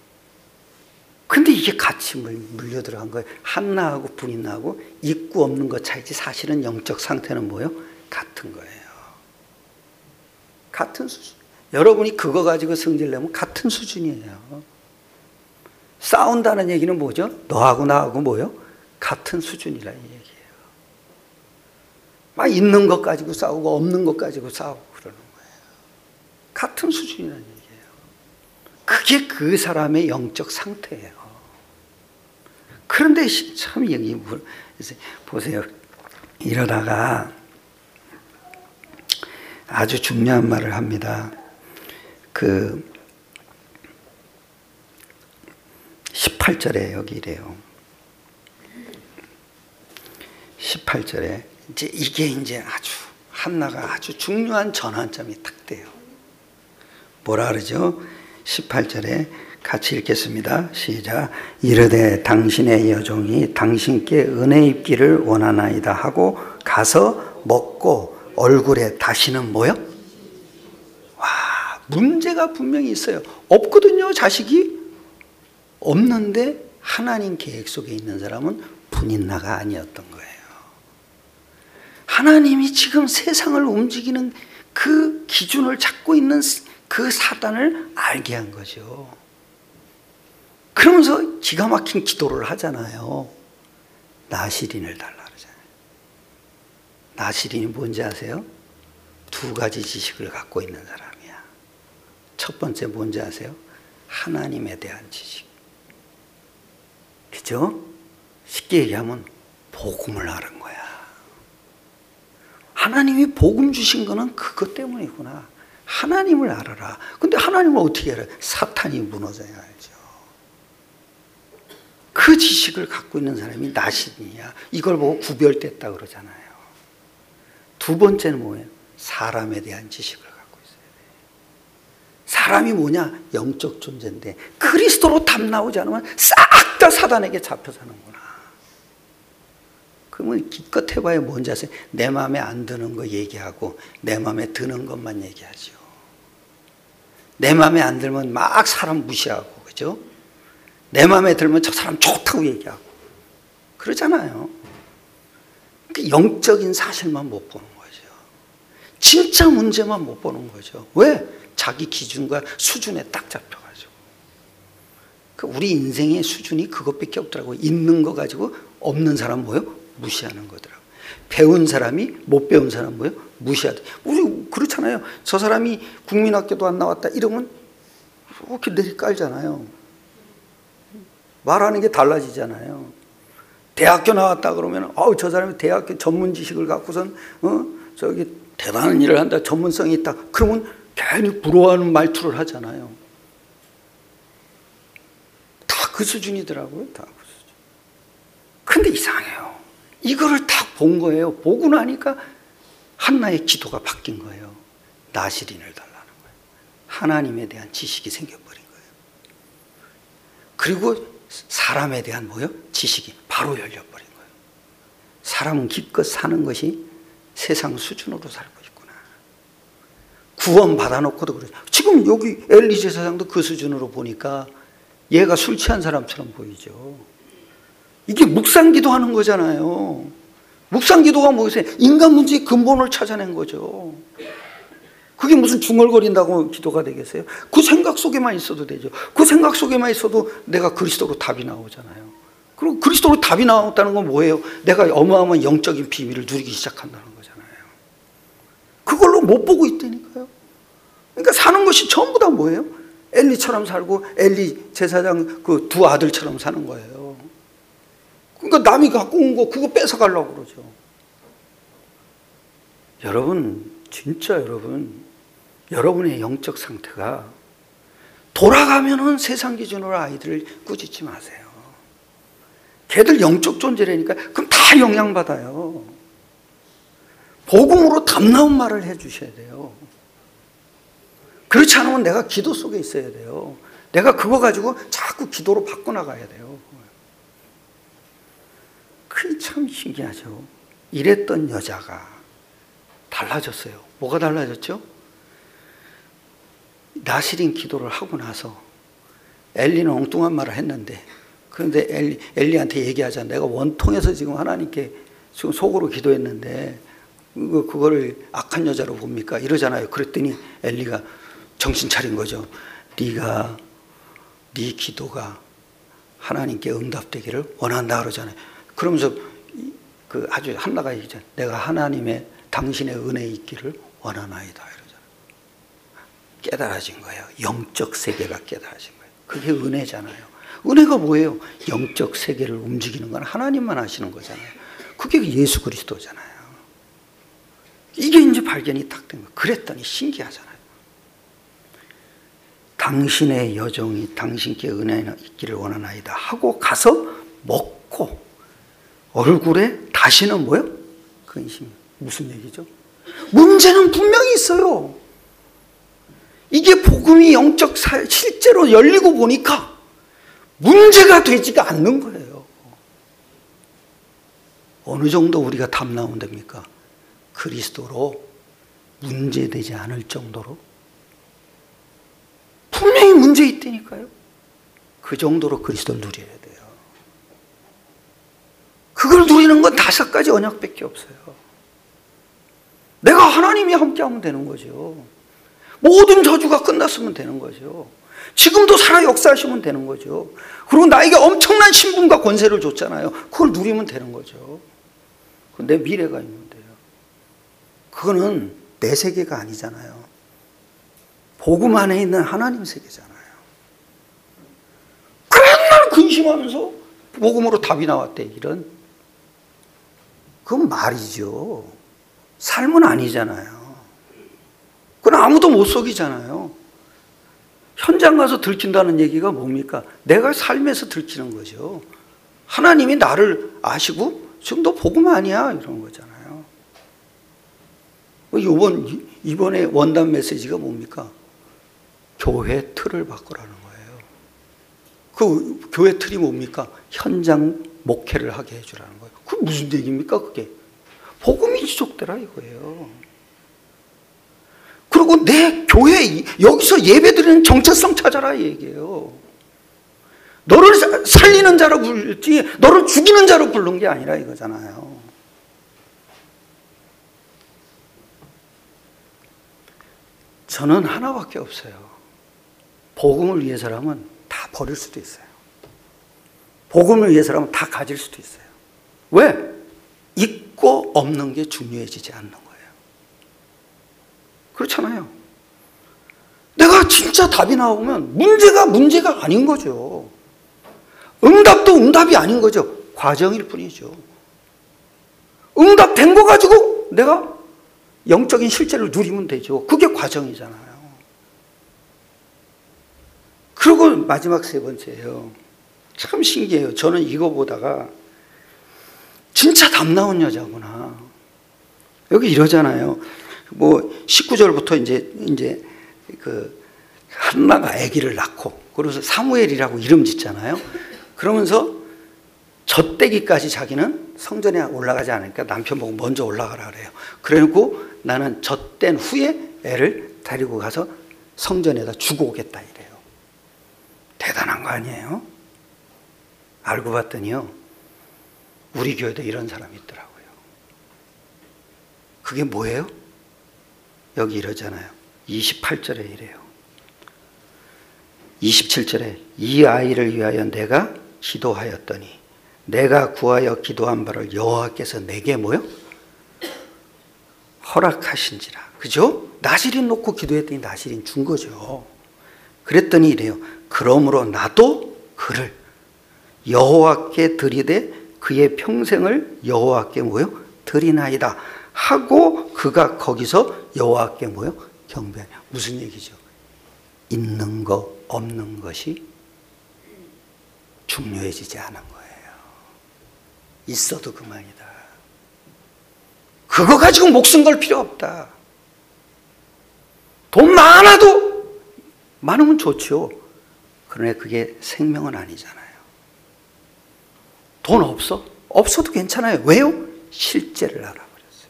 근데 이게 같이 물려 들어간 거예요. 한나하고 분인나하고 있고 없는 것 차이지 사실은 영적 상태는 뭐예요? 같은 거예요. 같은 수준. 여러분이 그거 가지고 승질내면 같은 수준이에요. 싸운다는 얘기는 뭐죠? 너하고 나하고 뭐예요? 같은 수준이라 이 얘기예요. 막 있는 것 가지고 싸우고 없는 것 가지고 싸우고 그러는 거예요. 같은 수준이라는 얘기예요. 그게 그 사람의 영적 상태예요. 그런데 참 여기 보세요. 이러다가 아주 중요한 말을 합니다. 18절에 여기 이래요. 18절에 이게 이제 아주 한나가 아주 중요한 전환점이 딱 돼요. 뭐라 그러죠? 18절에 같이 읽겠습니다. 시작. 이르되 당신의 여종이 당신께 은혜 입기를 원하나이다 하고 가서 먹고 얼굴에 다시는 뭐요? 와, 문제가 분명히 있어요. 없거든요, 자식이. 없는데 하나님 계획 속에 있는 사람은 분인나가 아니었던 거예요. 하나님이 지금 세상을 움직이는 그 기준을 잡고 있는 그 사단을 알게 한 거죠. 그러면서 기가 막힌 기도를 하잖아요. 나시린을 달라 그러잖아요. 나시린이 뭔지 아세요? 두 가지 지식을 갖고 있는 사람이야. 첫 번째 뭔지 아세요? 하나님에 대한 지식. 그죠? 쉽게 얘기하면 복음을 아는 거야. 하나님이 복음 주신 거는 그것 때문이구나. 하나님을 알아라. 근데 하나님을 어떻게 알아요? 사탄이 무너져야 알죠. 그 지식을 갖고 있는 사람이 나시린이야. 이걸 보고 구별됐다 그러잖아요. 두 번째는 뭐예요? 사람에 대한 지식을 갖고 있어야 돼. 사람이 뭐냐? 영적 존재인데 그리스도로 답 나오지 않으면 싹 다 사단에게 잡혀 사는구나. 그러면 기껏 해봐야 뭔지 아세요? 내 마음에 안 드는 거 얘기하고 내 마음에 드는 것만 얘기하죠. 내 마음에 안 들면 막 사람 무시하고, 그죠? 내 마음에 들면 저 사람 좋다고 얘기하고 그러잖아요. 그러니까 영적인 사실만 못 보는 거죠. 진짜 문제만 못 보는 거죠. 왜? 자기 기준과 수준에 딱 잡혀가지고. 우리 인생의 수준이 그것밖에 없더라고요. 있는 거 가지고 없는 사람 뭐예요? 무시하는 거더라고요. 배운 사람이 못 배운 사람 뭐예요? 무시하다. 우리 그렇잖아요. 저 사람이 국민학교도 안 나왔다 이러면 이렇게 내리깔잖아요. 말하는 게 달라지잖아요. 대학교 나왔다 그러면 저 사람이 대학교 전문 지식을 갖고선 저기 대단한 일을 한다, 전문성이 있다. 그러면 괜히 부러워하는 말투를 하잖아요. 다 그 수준이더라고요. 다 그 수준. 근데 이상해요. 이거를 다 본 거예요. 보고 나니까 한나의 기도가 바뀐 거예요. 나시린을 달라는 거예요. 하나님에 대한 지식이 생겨버린 거예요. 그리고 사람에 대한 뭐요? 지식이 바로 열려버린 거예요. 사람은 기껏 사는 것이 세상 수준으로 살고 있구나. 구원 받아놓고도 그래요. 지금 여기 엘리제 사장도 그 수준으로 보니까 얘가 술 취한 사람처럼 보이죠. 이게 묵상기도 하는 거잖아요. 묵상 기도가 뭐겠어요? 인간 문제의 근본을 찾아낸 거죠. 그게 무슨 중얼거린다고 기도가 되겠어요? 그 생각 속에만 있어도 되죠. 그 생각 속에만 있어도 내가 그리스도로 답이 나오잖아요. 그리고 그리스도로 답이 나왔다는 건 뭐예요? 내가 어마어마한 영적인 비밀을 누리기 시작한다는 거잖아요. 그걸로 못 보고 있다니까요. 그러니까 사는 것이 전부 다 뭐예요? 엘리처럼 살고 엘리 제사장 그 두 아들처럼 사는 거예요. 그러니까 남이 갖고 온 거 그거 뺏어가려고 그러죠. 여러분, 진짜 여러분의 영적 상태가 돌아가면은 세상 기준으로 아이들을 꾸짖지 마세요. 걔들 영적 존재라니까. 그럼 다 영향받아요. 복음으로 답나온 말을 해주셔야 돼요. 그렇지 않으면 내가 기도 속에 있어야 돼요. 내가 그거 가지고 자꾸 기도로 바꿔나가야 돼요. 그게 참 신기하죠. 이랬던 여자가 달라졌어요. 뭐가 달라졌죠? 나시린 기도를 하고 나서 엘리는 엉뚱한 말을 했는데, 그런데 엘리한테 얘기하자. 내가 원통해서 지금 하나님께 지금 속으로 기도했는데 그거를 악한 여자로 봅니까? 이러잖아요. 그랬더니 엘리가 정신 차린 거죠. 네가 네 기도가 하나님께 응답되기를 원한다 그러잖아요. 그러면서 그 아주 한나가 얘기잖아요. 내가 하나님의 당신의 은혜에 있기를 원하나이다 이러잖아요. 깨달아진 거예요. 영적 세계가 깨달아진 거예요. 그게 은혜잖아요. 은혜가 뭐예요? 영적 세계를 움직이는 건 하나님만 하시는 거잖아요. 그게 예수 그리스도잖아요. 이게 이제 발견이 딱 된 거예요. 그랬더니 신기하잖아요. 당신의 여종이 당신께 은혜가 있기를 원하나이다 하고 가서 먹고 얼굴에 다시는 뭐요? 근심이. 무슨 얘기죠? 문제는 분명히 있어요. 이게 복음이 영적 실제로 열리고 보니까 문제가 되지가 않는 거예요. 어느 정도 우리가 답 나오면 됩니까? 그리스도로 문제되지 않을 정도로 분명히 문제 있다니까요. 그 정도로 그리스도를 누려야 돼요. 그걸 누리는 건 5가지 언약밖에 없어요. 내가 하나님이 함께하면 되는 거죠. 모든 저주가 끝났으면 되는 거죠. 지금도 살아 역사하시면 되는 거죠. 그리고 나에게 엄청난 신분과 권세를 줬잖아요. 그걸 누리면 되는 거죠. 내 미래가 있는데요. 그거는 내 세계가 아니잖아요. 복음 안에 있는 하나님 세계잖아요. 맨날 근심하면서 복음으로 답이 나왔대. 이런 그건 말이죠. 삶은 아니잖아요. 그건 아무도 못 속이잖아요. 현장 가서 들킨다는 얘기가 뭡니까? 내가 삶에서 들키는 거죠. 하나님이 나를 아시고 지금 너 복음 아니야 이런 거잖아요. 이번에 원단 메시지가 뭡니까? 교회 틀을 바꾸라는 거예요. 그 교회 틀이 뭡니까? 현장 목회를 하게 해주라는 거예요. 그게 무슨 얘기입니까 그게? 복음이 지속되라 이거예요. 그리고 내 교회 여기서 예배드리는 정체성 찾아라 이 얘기예요. 너를 살리는 자로 부르지 너를 죽이는 자로 부른 게 아니라 이거잖아요. 저는 하나밖에 없어요. 복음을 위해서라면 다 버릴 수도 있어요. 복음을 위해서라면 다 가질 수도 있어요. 왜? 있고 없는 게 중요해지지 않는 거예요. 그렇잖아요. 내가 진짜 답이 나오면 문제가 아닌 거죠. 응답도 응답이 아닌 거죠. 과정일 뿐이죠. 응답된 거 가지고 내가 영적인 실제를 누리면 되죠. 그게 과정이잖아요. 그리고 마지막 3번째예요. 참 신기해요. 저는 이거 보다가 진짜 답 나온 여자구나. 여기 이러잖아요. 뭐 19절부터 이제 그 한나가 아기를 낳고 그래서 사무엘이라고 이름 짓잖아요. 그러면서 젖대기까지 자기는 성전에 올라가지 않으니까 남편 보고 먼저 올라가라 그래요. 그래놓고 나는 젖된 후에 애를 데리고 가서 성전에다 주고 오겠다 이래요. 대단한 거 아니에요? 알고 봤더니요. 우리 교회도 이런 사람이 있더라고요. 그게 뭐예요? 여기 이러잖아요. 28절에 이래요. 27절에 이 아이를 위하여 내가 기도하였더니 내가 구하여 기도한 바를 여호와께서 내게 뭐요? 허락하신지라. 그죠? 나실인 놓고 기도했더니 나실인 준 거죠. 그랬더니 이래요. 그러므로 나도 그를 여호와께 드리되 그의 평생을 여호와께 뭐요? 드리나이다 하고 그가 거기서 여호와께 뭐요? 경배하냐. 무슨 얘기죠? 있는 거 없는 것이 중요해지지 않은 거예요. 있어도 그만이다. 그거 가지고 목숨 걸 필요 없다. 돈 많아도 많으면 좋죠. 그러나 그게 생명은 아니잖아요. 돈 없어? 없어도 괜찮아요. 왜요? 실제를 알아버렸어요.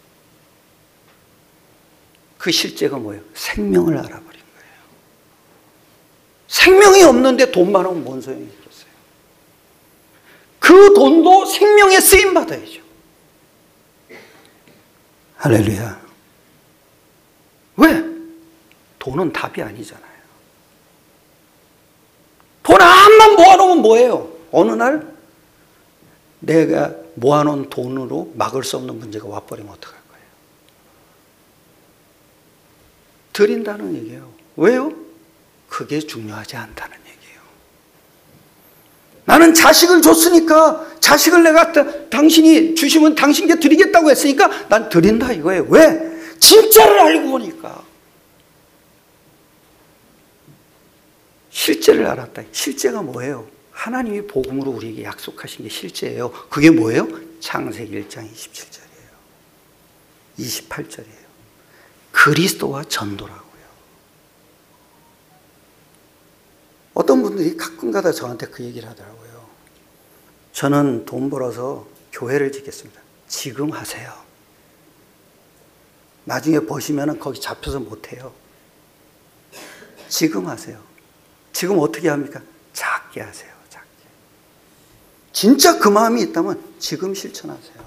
그 실제가 뭐예요? 생명을 알아버린 거예요. 생명이 없는데 돈 많으면 뭔 소용이 있겠어요? 그 돈도 생명에 쓰임 받아야죠. 할렐루야. 왜? 돈은 답이 아니잖아요. 돈 한번 모아놓으면 뭐예요? 어느 날 내가 모아놓은 돈으로 막을 수 없는 문제가 와버리면 어떡할 거예요? 드린다는 얘기예요. 왜요? 그게 중요하지 않다는 얘기예요. 나는 자식을 줬으니까 자식을 내가 당신이 주시면 당신께 드리겠다고 했으니까 난 드린다 이거예요. 왜? 진짜를 알고 보니까. 실제를 알았다. 실제가 뭐예요? 하나님이 복음으로 우리에게 약속하신 게 실제예요. 그게 뭐예요? 창세기 1장 27절이에요. 28절이에요. 그리스도와 전도라고요. 어떤 분들이 가끔가다 저한테 그 얘기를 하더라고요. 저는 돈 벌어서 교회를 짓겠습니다. 지금 하세요. 나중에 버시면 거기 잡혀서 못해요. 지금 하세요. 지금 어떻게 합니까? 작게 하세요. 작게. 진짜 그 마음이 있다면 지금 실천하세요.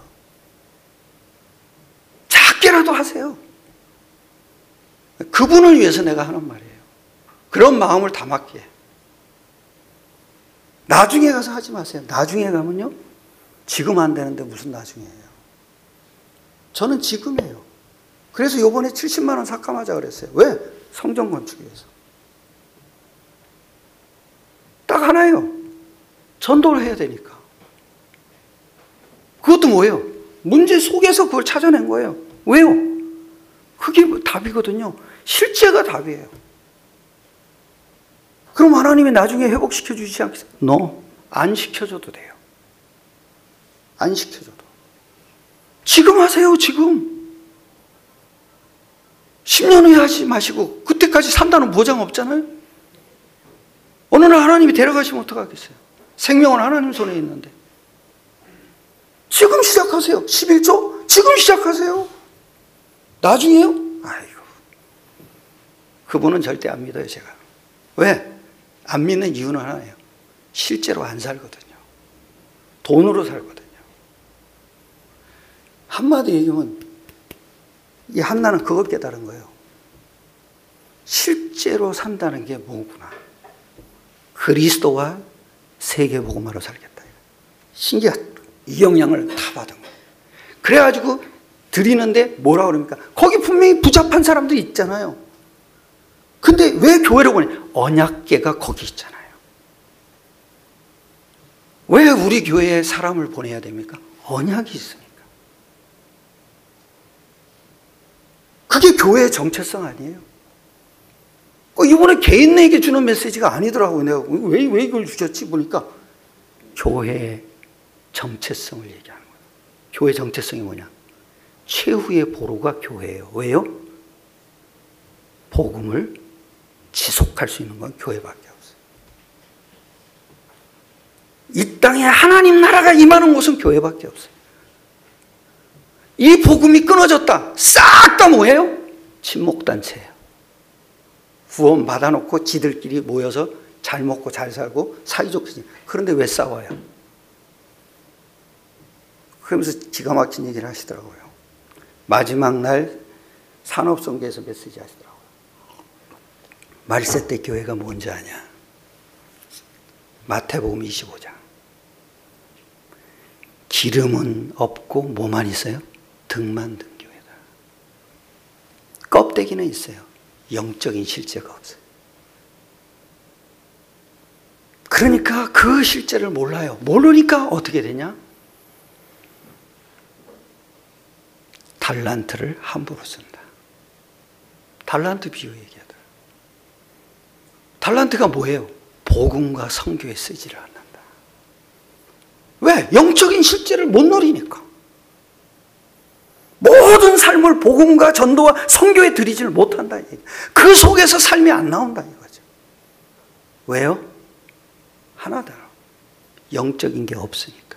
작게라도 하세요. 그분을 위해서 내가 하는 말이에요. 그런 마음을 담았기에. 나중에 가서 하지 마세요. 나중에 가면요. 지금 안 되는데 무슨 나중이에요. 저는 지금이에요. 그래서 이번에 70만 원 삭감하자 그랬어요. 왜? 성전 건축 위해서. 딱 하나예요. 전도를 해야 되니까. 그것도 뭐예요? 문제 속에서 그걸 찾아낸 거예요. 왜요? 그게 답이거든요. 실제가 답이에요. 그럼 하나님이 나중에 회복시켜 주시지 않겠어요? No. 안 시켜줘도 돼요. 안 시켜줘도. 지금 하세요. 지금. 10년 후에 하지 마시고 그때까지 산다는 보장 없잖아요. 어느 날 하나님이 데려가시면 어떡하겠어요? 생명은 하나님 손에 있는데. 지금 시작하세요. 11조? 지금 시작하세요. 나중에요? 아이고. 그분은 절대 안 믿어요, 제가. 왜? 안 믿는 이유는 하나예요. 실제로 안 살거든요. 돈으로 살거든요. 한마디 얘기하면 이 한나는 그걸 깨달은 거예요. 실제로 산다는 게 뭐구나. 그리스도와 세계복음화로 살겠다. 신기하다. 이 영향을 다 받은 거예요. 그래가지고 드리는데 뭐라 그럽니까? 거기 분명히 부잡한 사람들이 있잖아요. 근데 왜 교회를 보내? 언약궤가 거기 있잖아요. 왜 우리 교회에 사람을 보내야 됩니까? 언약이 있으니까. 그게 교회의 정체성 아니에요? 이번에 개인에게 주는 메시지가 아니더라고요. 내가 왜 이걸 주셨지? 보니까 교회의 정체성을 얘기하는 거예요. 교회 정체성이 뭐냐? 최후의 보루가 교회예요. 왜요? 복음을 지속할 수 있는 건 교회밖에 없어요. 이 땅에 하나님 나라가 임하는 곳은 교회밖에 없어요. 이 복음이 끊어졌다. 싹 다 뭐예요? 친목단체예요. 구원 받아놓고 지들끼리 모여서 잘 먹고 잘 살고 사이좋게. 그런데 왜 싸워요? 그러면서 기가 막힌 얘기를 하시더라고요. 마지막 날 산업선교에서 메시지 하시더라고요. 말세 때 교회가 뭔지 아냐? 마태복음 25장. 기름은 없고 뭐만 있어요? 등만 든 교회다. 껍데기는 있어요. 영적인 실제가 없어요. 그러니까 그 실제를 몰라요. 모르니까 어떻게 되냐? 달란트를 함부로 쓴다. 달란트 비유 얘기하더라. 달란트가 뭐예요? 복음과 선교에 쓰지를 않는다. 왜? 영적인 실제를 못 누리니까. 모든 삶을 복음과 전도와 선교에 드리지를 못한다. 그 속에서 삶이 안 나온다 이거죠. 왜요? 하나다. 영적인 게 없으니까.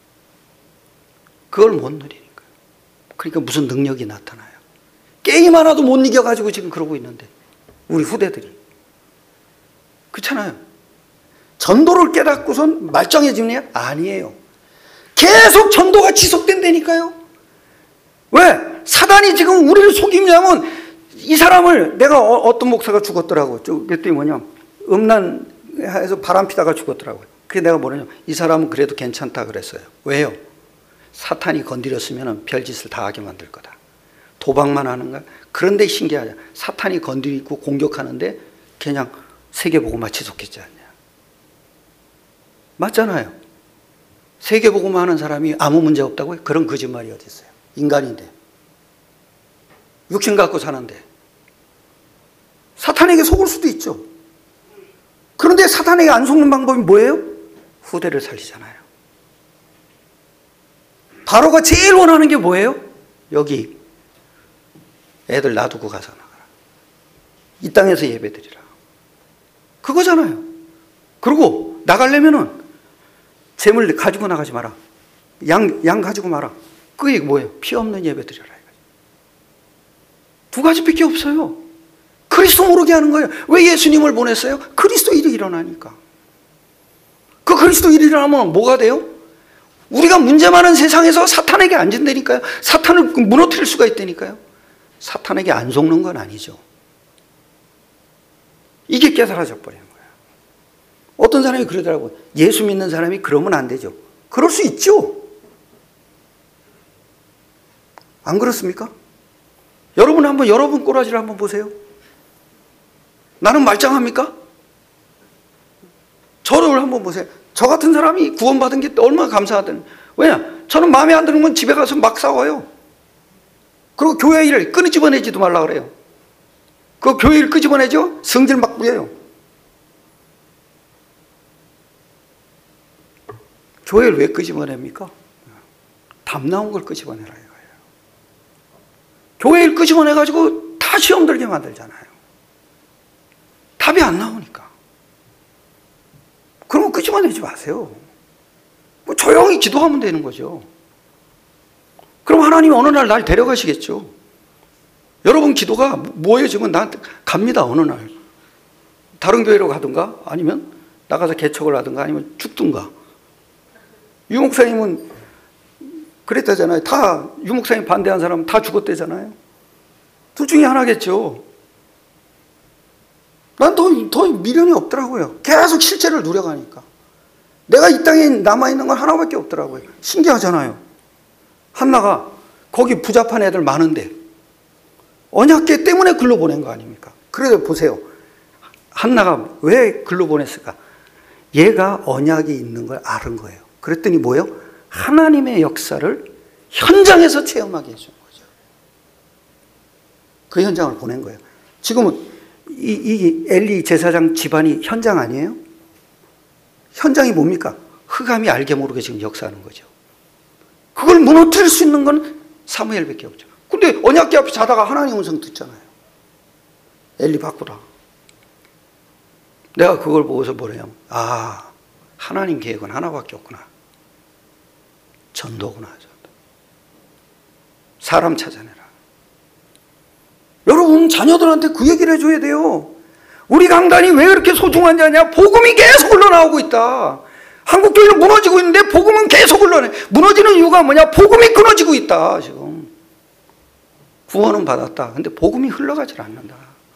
그걸 못 누리니까. 그러니까 무슨 능력이 나타나요. 게임 하나도 못 이겨가지고 지금 그러고 있는데 우리 후대들이. 그렇잖아요. 전도를 깨닫고선 말짱해지느냐? 아니에요. 계속 전도가 지속된다니까요. 왜? 사단이 지금 우리를 속이냐면 이 사람을 내가 어떤 목사가 죽었더라고. 그랬더니 뭐냐? 음란해서 바람 피다가 죽었더라고요. 그게 내가 뭐냐면 이 사람은 그래도 괜찮다 그랬어요. 왜요? 사탄이 건드렸으면 별짓을 다 하게 만들 거다. 도박만 하는가? 그런데 신기하냐? 사탄이 건드리고 공격하는데 그냥 세계복음화 지속했지 않냐? 맞잖아요. 세계복음화 하는 사람이 아무 문제 없다고요? 그런 거짓말이 어디 있어요? 인간인데. 육신 갖고 사는데. 사탄에게 속을 수도 있죠. 그런데 사탄에게 안 속는 방법이 뭐예요? 후대를 살리잖아요. 바로가 제일 원하는 게 뭐예요? 여기 애들 놔두고 가서 나가라. 이 땅에서 예배드리라. 그거잖아요. 그리고 나가려면은 재물 가지고 나가지 마라. 양 가지고 마라. 그게 뭐예요? 피 없는 예배 드려라. 두 가지밖에 없어요. 그리스도 모르게 하는 거예요. 왜 예수님을 보냈어요? 그리스도 일이 일어나니까. 그 그리스도 일이 일어나면 뭐가 돼요? 우리가 문제 많은 세상에서 사탄에게 안 진다니까요. 사탄을 무너뜨릴 수가 있다니까요. 사탄에게 안 속는 건 아니죠. 이게 깨달아져 버리는 거예요. 어떤 사람이 그러더라고요. 예수 믿는 사람이 그러면 안 되죠. 그럴 수 있죠. 안 그렇습니까? 여러분 한번 여러분 꼬라지를 한번 보세요. 나는 말짱합니까? 저를 한번 보세요. 저 같은 사람이 구원받은 게 얼마나 감사하든. 왜냐? 저는 마음에 안 드는 건 집에 가서 막 싸워요. 그리고 교회 일을 끄집어내지도 말라 그래요. 그 교회 일 끄집어내죠? 성질 막 부려요. 교회를 왜 끄집어냅니까? 답 나온 걸 끄집어내라 이거예요. 교회 일 끄집어내가지고 다 시험 들게 만들잖아요. 답이 안 나오니까. 그러면 끄집어내지 마세요. 조용히 기도하면 되는 거죠. 그럼 하나님이 어느 날 날 데려가시겠죠. 여러분 기도가 모여지면 나한테 갑니다. 어느 날. 다른 교회로 가든가 아니면 나가서 개척을 하든가 아니면 죽든가. 유 목사님은 그랬다잖아요. 다 유 목사님 반대한 사람은 다 죽었대잖아요. 둘 중에 하나겠죠. 난 더 미련이 없더라고요. 계속 실제를 누려가니까. 내가 이 땅에 남아있는 건 하나밖에 없더라고요. 신기하잖아요. 한나가 거기 부잡한 애들 많은데 언약궤 때문에 글로 보낸 거 아닙니까? 그래도 보세요. 한나가 왜 글로 보냈을까? 얘가 언약이 있는 걸 아는 거예요. 그랬더니 뭐예요? 하나님의 역사를 현장에서 체험하게 해준 거죠. 그 현장을 보낸 거예요. 지금은 이 엘리 제사장 집안이 현장 아니에요? 현장이 뭡니까? 흑암이 알게 모르게 지금 역사하는 거죠. 그걸 무너뜨릴 수 있는 건 사무엘밖에 없죠. 근데 언약궤 앞에 자다가 하나님 음성 듣잖아요. 엘리 바꾸라. 내가 그걸 보고서 뭐래요? 아, 하나님 계획은 하나밖에 없구나. 전도구나. 사람 찾아내라. 여러분 자녀들한테 그 얘기를 해줘야 돼요. 우리 강단이 왜 그렇게 소중한 자냐? 복음이 계속 흘러나오고 있다. 한국교회는 무너지고 있는데 복음은 계속 흘러내. 무너지는 이유가 뭐냐? 복음이 끊어지고 있다 지금. 구원은 받았다. 근데 복음이 흘러가질 않는다.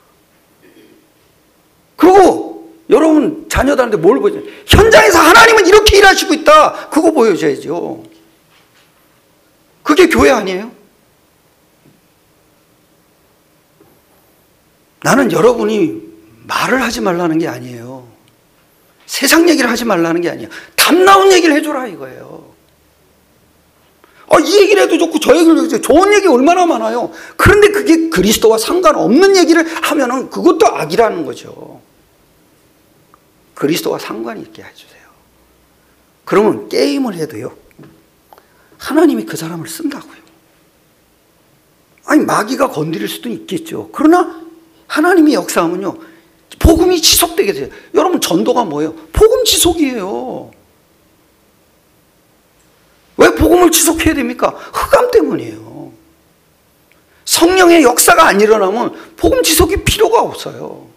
그리고 여러분 자녀들한테 뭘 보여줘요? 현장에서 하나님은 이렇게 일하시고 있다. 그거 보여줘야죠. 그게 교회 아니에요? 나는 여러분이 말을 하지 말라는 게 아니에요. 세상 얘기를 하지 말라는 게 아니에요. 답 나온 얘기를 해줘라 이거예요. 이 얘기를 해도 좋고 저 얘기를 해도 좋고 좋은 얘기 얼마나 많아요. 그런데 그게 그리스도와 상관없는 얘기를 하면은 그것도 악이라는 거죠. 그리스도와 상관이 있게 해주세요. 그러면 게임을 해도요, 하나님이 그 사람을 쓴다고요. 아니 마귀가 건드릴 수도 있겠죠. 그러나 하나님의 역사하면요, 복음이 지속되게 돼요. 여러분 전도가 뭐예요? 복음 지속이에요. 왜 복음을 지속해야 됩니까? 흑암 때문이에요. 성령의 역사가 안 일어나면 복음 지속이 필요가 없어요.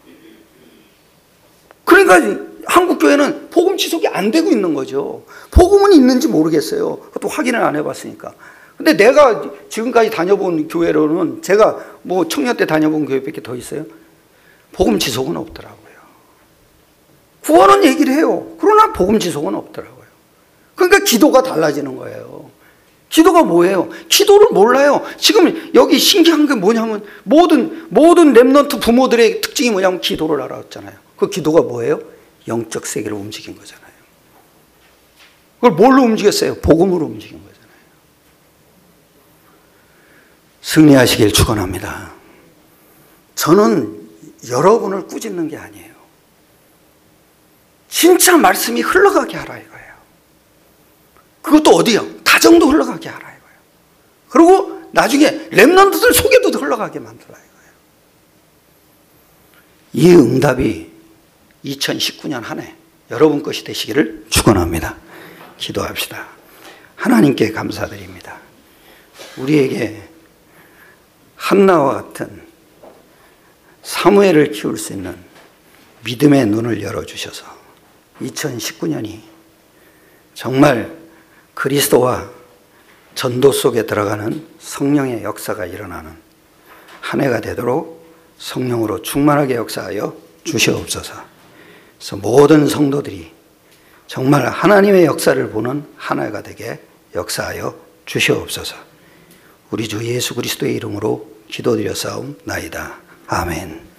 그러니까 한국교회는 복음 지속이 안 되고 있는 거죠. 복음은 있는지 모르겠어요. 그것도 확인을 안 해봤으니까. 근데 내가 지금까지 다녀본 교회로는, 제가 뭐 청년 때 다녀본 교회밖에 더 있어요? 복음 지속은 없더라고요. 구원은 얘기를 해요. 그러나 복음 지속은 없더라고요. 그러니까 기도가 달라지는 거예요. 기도가 뭐예요? 기도를 몰라요. 지금 여기 신기한 게 뭐냐면 모든 랩넌트 부모들의 특징이 뭐냐면 기도를 알았잖아요. 그 기도가 뭐예요? 영적 세계를 움직인 거잖아요. 그걸 뭘로 움직였어요? 복음으로 움직인 거잖아요. 승리하시길 축원합니다. 저는 여러분을 꾸짖는 게 아니에요. 진짜 말씀이 흘러가게 하라 이거예요. 그것도 어디요? 가정도 흘러가게 하라 이거예요. 그리고 나중에 랩넌트들 속에도 흘러가게 만들라 이거예요. 이 응답이 2019년 한 해 여러분 것이 되시기를 축원합니다. 기도합시다. 하나님께 감사드립니다. 우리에게 한나와 같은 사무엘을 키울 수 있는 믿음의 눈을 열어주셔서 2019년이 정말 그리스도와 전도 속에 들어가는 성령의 역사가 일어나는 한 해가 되도록 성령으로 충만하게 역사하여 주시옵소서. 그래서 모든 성도들이 정말 하나님의 역사를 보는 한 해가 되게 역사하여 주시옵소서. 우리 주 예수 그리스도의 이름으로 기도드려 싸움나이다. 아멘.